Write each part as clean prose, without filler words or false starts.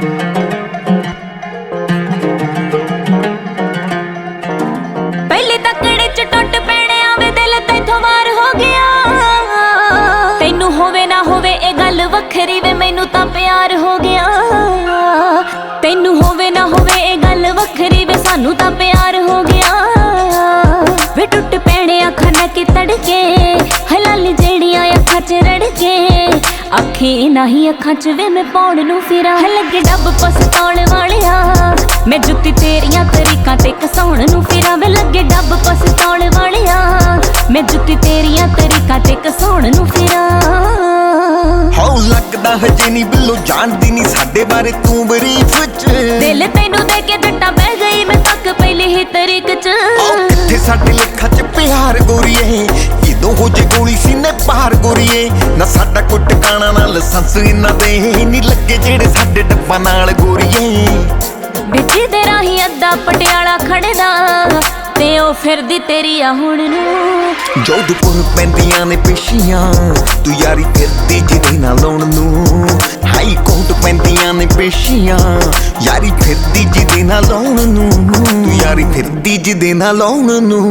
पहले तकड़े च टुट पैणे आवे दिल तैथों वार हो गया। तैनू होवे ना होवे ए गल वखरी वे मैनू तां प्यार हो गया। तैनू होवे ना होवे ए गल वखरी वे सानू तां प्यार हो गया। वे टुट पैणे अखां ना कि तड़के हलाल जेड़ियां अखां च रड़के अखी नहीं अखां च वे मैं पौण नू फिरा लगे डब पसतौण वालिया। मैं जुत्ती तेरियां तरीकां ते कसाउण नू फिरा वे लगे डब पसतौण वालिया। मैं जुत्ती तेरियां तरीकां ते कसाउण नू फिरा। हाउ लगदा हजे नी बिल्लो जानदी नी साडे बारे तू बरीफ च दिल तैनू दे के जट्टा बह गई मैं तक पहले ही तरीक च। किथे साडे लेखा च प्यार गोरीए किदों हो जे गोली सीने पार गोरीए ना साडा कोई टकाना ना लाइसेंस इन्हां दे नी लगे जेड़े साडे डब्बा नाल गोरीए। बिजी दे राही अद्धा पटियाला खड़दा ते ओ फिरदी तेरी आ हुण नू। जोधपुर पैंदियां ने पेशियां तू यारी फिरदी जिदे ना लाउण नू। हाई कोर्ट पैंदियां ने पेशियां यारी फिरदी जिदे ना लाउण नू। तू यारी फिरदी जिदे ना लाउण नू।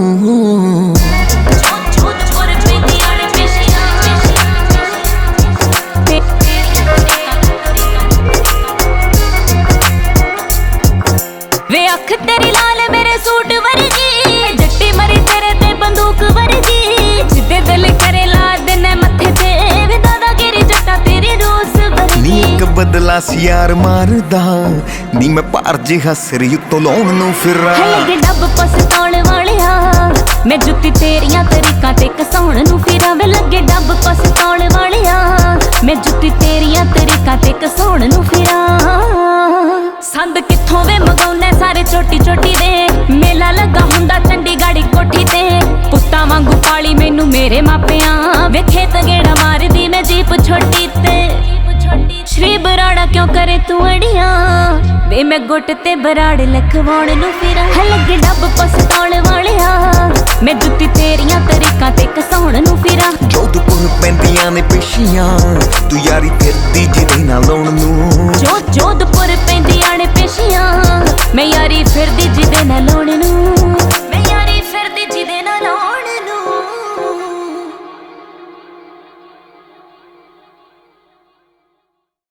वे अख तेरी लाल मेरे सूट वर्गी जट्टी मरी तेरे ते बंदूक वर्गी जिदे दिल करे ला देने मथे ते वे दादागिरी जट्टा तेरी रोस वर्गी। नी एक बदला सियार मारदा नी मैं पार जिहा सिर उत्तों लाउण नू फिरा लगे डब पसतौण वालिया। मैं जुत्ती तेरियां तरीकां ते कसाउण नू फिरा वे लगे डब पसतौण वालिया। मैं जुत्ती तेरियां तरीकां ते कसाउण नू फिरा। संद कित्थों वे मगाउने सारे चोटी चोटी दे मेला लगा हुंदा चंडीगढ़ कोठी ते पुत्तां वांगू पाली मैनू मेरे मापियां वे खेत गेड़ा मारदी मैं जीप छोटी ते। श्री बराड़ा क्यों करे तू अड़ियां वे मैं गुट ते बराड़ लखवाउण नू फिरा लगे डब पसतौण वालिया। मैं जुत्ती तेरियां तरीकां ते कसाउण नू फिरा। जोधपुर पैंदियां ने पेशियां तू यारी फिरदी जिदे ना लाउण नू। जोधपुर पैंदियां ने पेशियां मैं यारी फिरदी जिदे ना लाउण नू।